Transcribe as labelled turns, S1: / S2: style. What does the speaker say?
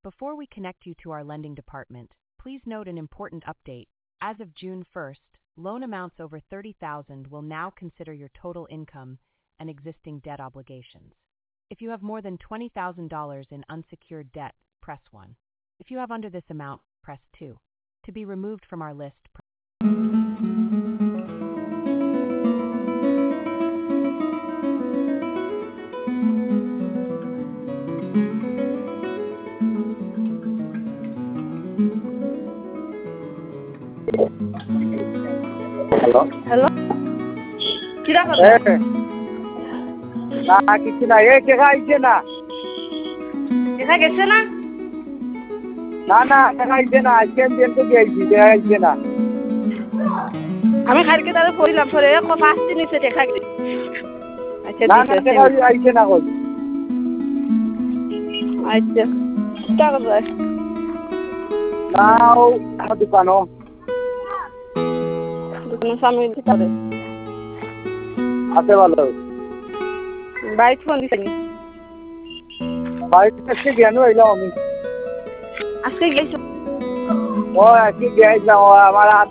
S1: Before we connect you to our lending department, please note an important update. As of June 1st, loan amounts over $30,000 will now consider your total income and existing debt obligations. If you have more than $20,000 in unsecured debt, press 1. If you have under this amount, press 2. To be removed from our list,
S2: hello
S3: hello কিরা
S2: এ
S3: করবে
S2: না কিছু না এই টাকা আইছে না
S3: দেখা গেছে না
S2: না না টাকা আইছে না আজকে আমি ব্যাংকে দিয়েছি টাকা আইছে না
S3: আমি কালকে তাহলে কইলাম পরে পাঁচটি নিচে দেখা গেছে আচ্ছা
S2: না না টাকা আইছে না কই
S3: আচ্ছা টাকা যায়
S2: নাও দোকানো
S3: দোকানের সামনে দিতে হবে
S2: আছে ভালো
S3: বাইক ফোন দিছি
S2: বাইক থেকে গেল এলাম আমি
S3: আজকে গেছো
S2: ও আজকে গেছিলাম আমার